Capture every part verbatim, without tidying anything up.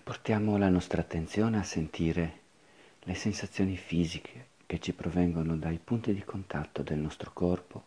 Portiamo la nostra attenzione a sentire le sensazioni fisiche che ci provengono dai punti di contatto del nostro corpo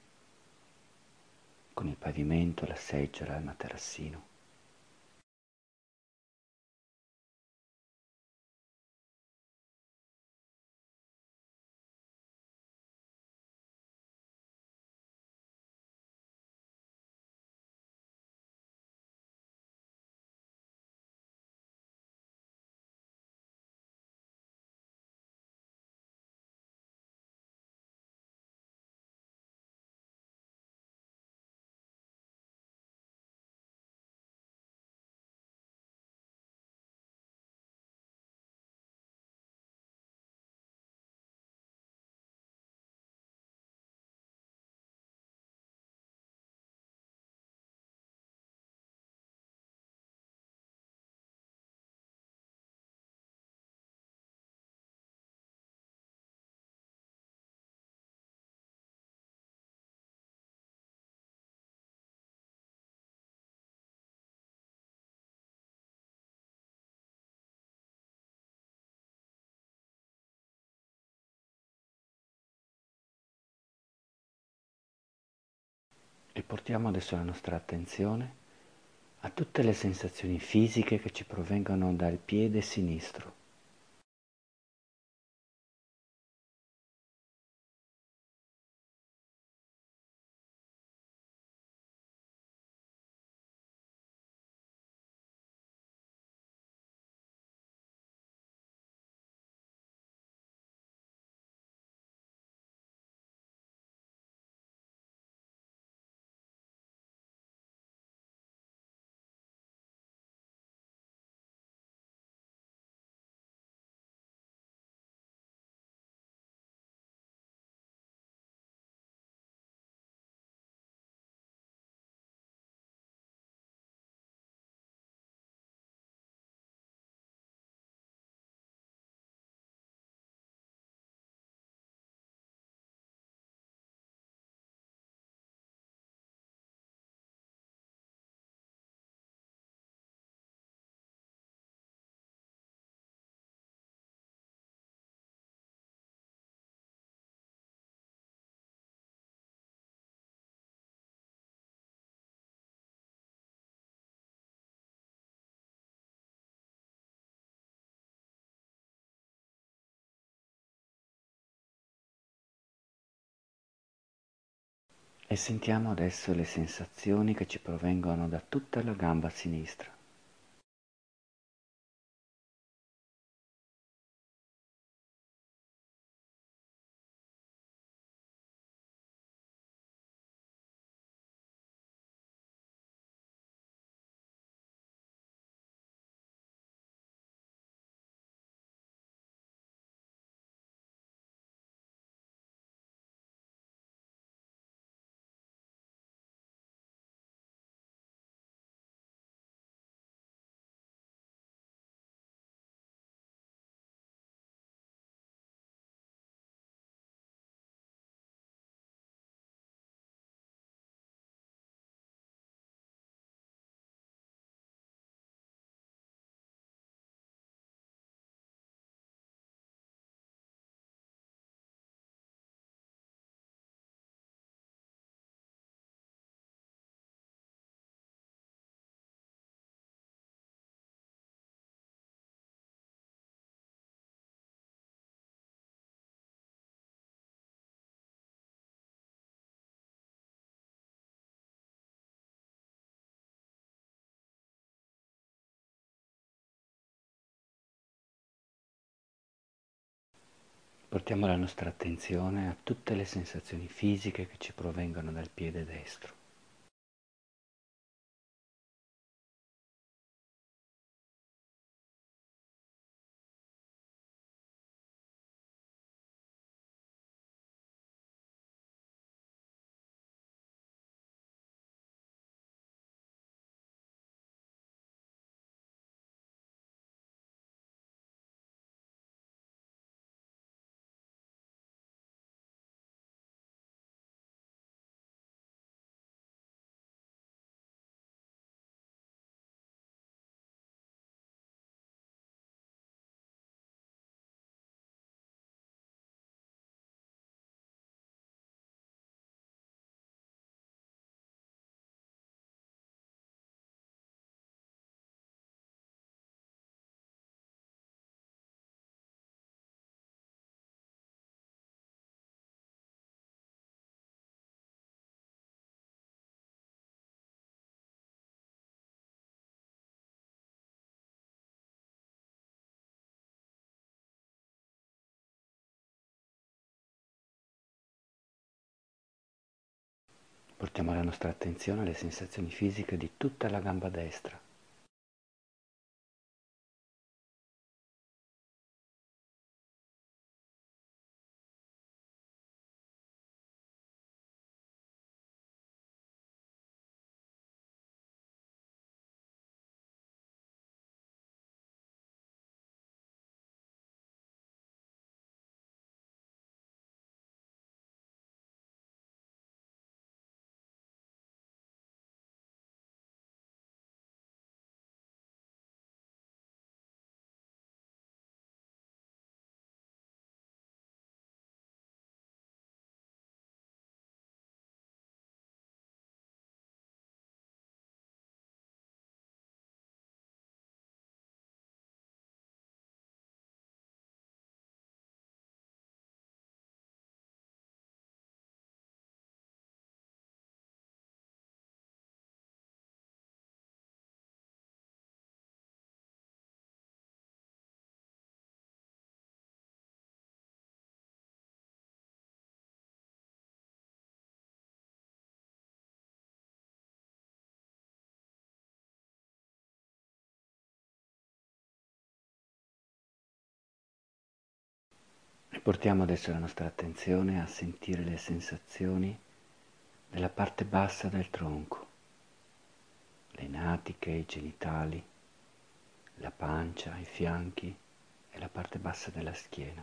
con il pavimento, la seggiola, il materassino. E portiamo adesso la nostra attenzione a tutte le sensazioni fisiche che ci provengono dal piede sinistro. E sentiamo adesso le sensazioni che ci provengono da tutta la gamba sinistra. Portiamo la nostra attenzione a tutte le sensazioni fisiche che ci provengono dal piede destro. Portiamo la nostra attenzione alle sensazioni fisiche di tutta la gamba destra. E portiamo adesso la nostra attenzione a sentire le sensazioni della parte bassa del tronco, le natiche, i genitali, la pancia, i fianchi e la parte bassa della schiena.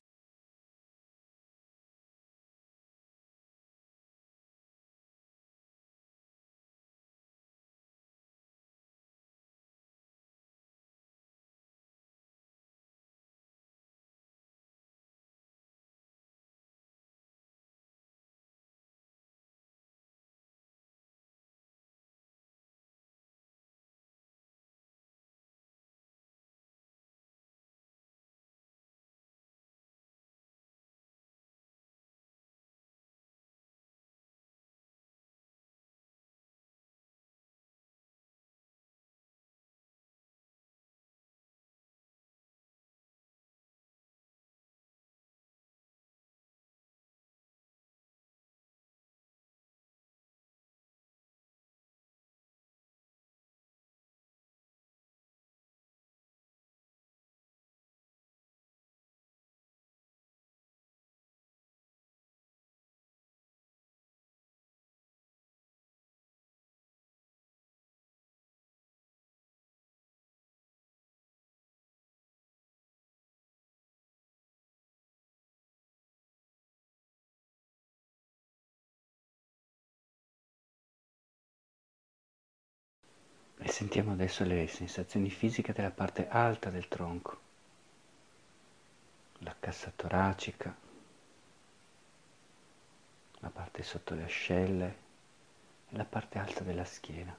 E sentiamo adesso le sensazioni fisiche della parte alta del tronco, la cassa toracica, la parte sotto le ascelle e la parte alta della schiena.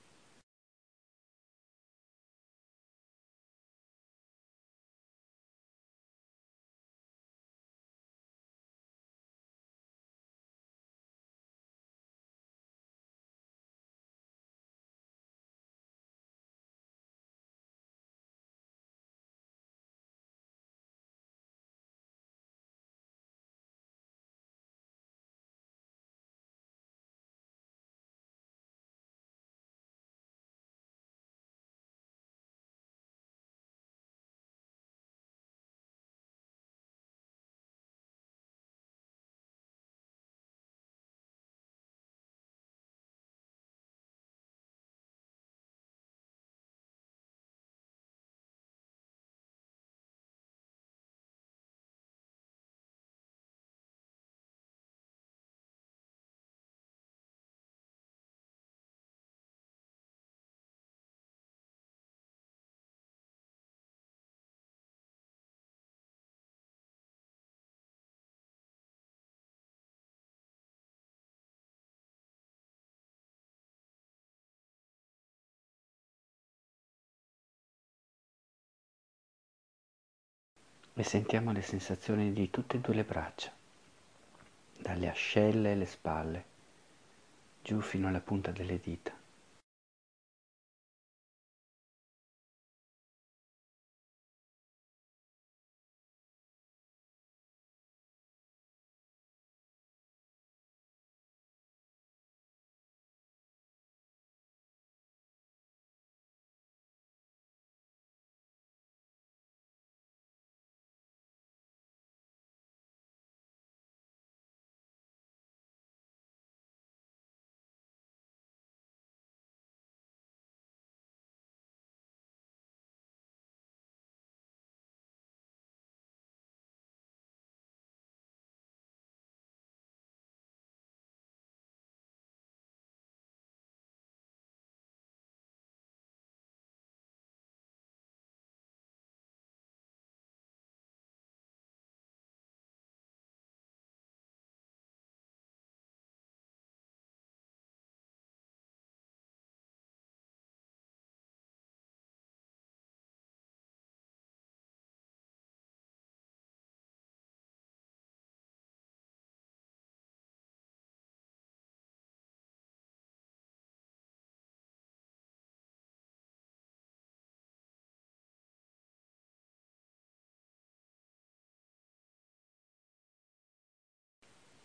E sentiamo le sensazioni di tutte e due le braccia, dalle ascelle e le spalle, giù fino alla punta delle dita.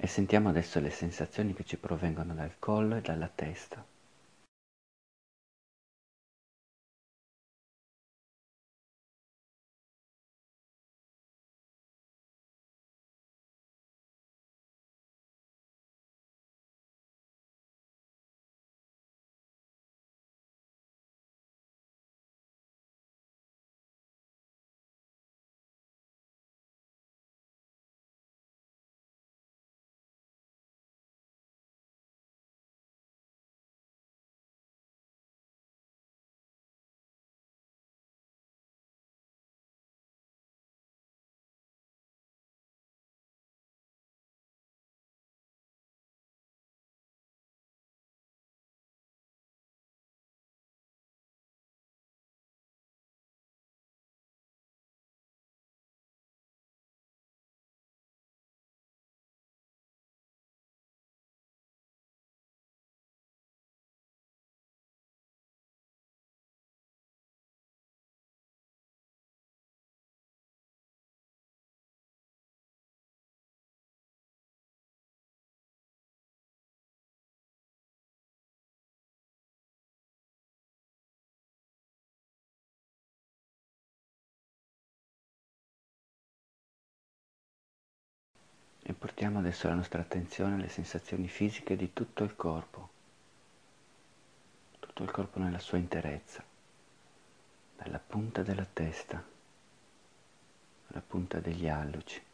E sentiamo adesso le sensazioni che ci provengono dal collo e dalla testa. E portiamo adesso la nostra attenzione alle sensazioni fisiche di tutto il corpo, tutto il corpo nella sua interezza, dalla punta della testa alla punta degli alluci,